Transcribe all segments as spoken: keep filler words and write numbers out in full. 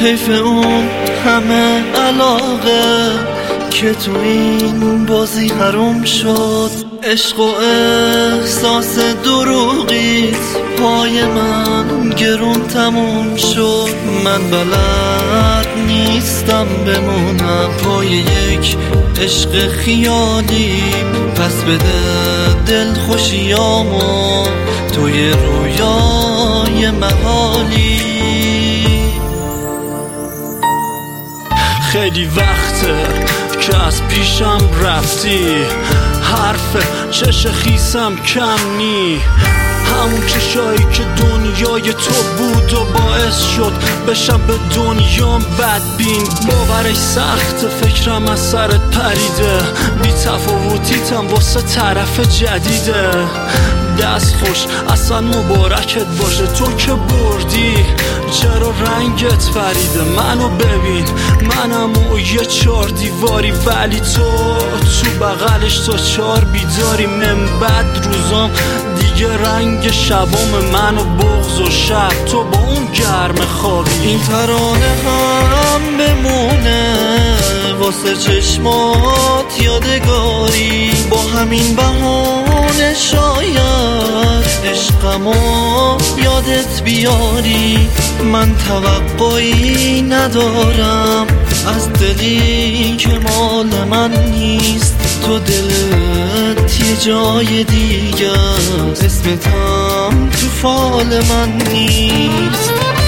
حیف اون همه علاقه که تو این بازی حروم شد. عشق و احساس دروغیت پای من گرون تموم شد. من بلد نیستم بمونم پای یک عشق خیالی، پس بده دل خوشیامو توی رویای محالی. خیلی وقته که از پیشم رفتی، حرف چش خیسم کم نی، همون چشایی که دنیای تو بود و باعث شد بشم به دنیام بدبین. باورش سخت، فکرم از سرت پریده، بی تفاوتیتم واسه طرف جدیده. دست خوش اصلا مبارکت باشه تو که بردی، چرا رنگت فریده. منو ببین، منم او یه چار دیواری، ولی تو تو بغلش تا چار بیداری. من بد روزام دیگه رنگ شبام منو بغض و شب، تو با اون گرم خوابی. این ترانه هم بمونه واسه چشمات یادگاری، با همین بهانه شاید عشقمو یادت بیاری. من توقعی ندارم از دلی که مال من نیست، تو دلت یه جای دیگه، اسمتم تو فال من نیست.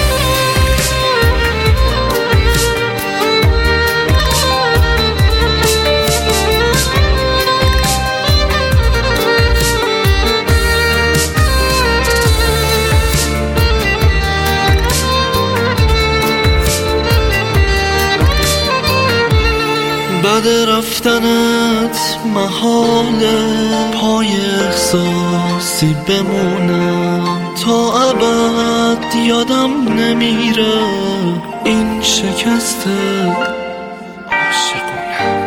بعد رفتنت محاله پای احساسی بمونم، تا ابد یادم نمیره این شکست عاشقونه.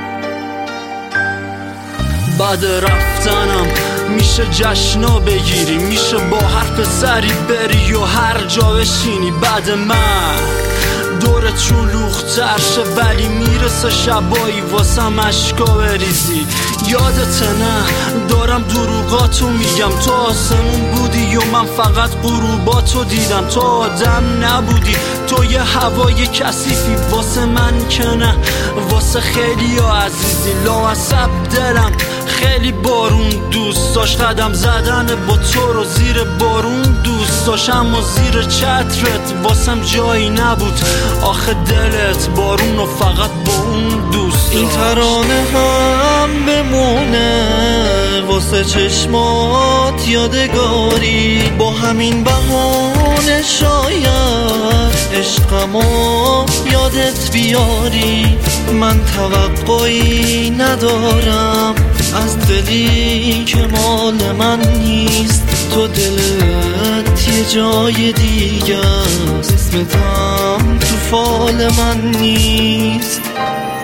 بعد رفتنم میشه جشنا بگیری، میشه با حرف سری بری و هر جا بشینی. بعد من دورت شلوغ‌تر شه، ولی میرسه شبایی واسم اشکا بریزی. یادت نه دارم دروغاتو میگم، تو آسمون بودی و من فقط غروباتو دیدم. تو آدم نبودی، تو یه هوای کثیفی، واسه من که نه واسه خیلی ها عزیزی. لاعصب دلم خیلی بارون دوست داشت، قدم زدن با تو رو زیر بارون دوست داشت، اما زیر چترت واسم جایی نبود. آخه دلت بارون رو فقط با اون دوست داشت. این ترانه هم بمونه واسه چشمات یادگاری، با همین بهانه شاید عشقمو یادت بیاری. من توقعی ندارم از دلی که مال من نیست، تو دلت یه جای دیگه، اسمتم تو فال من نیست.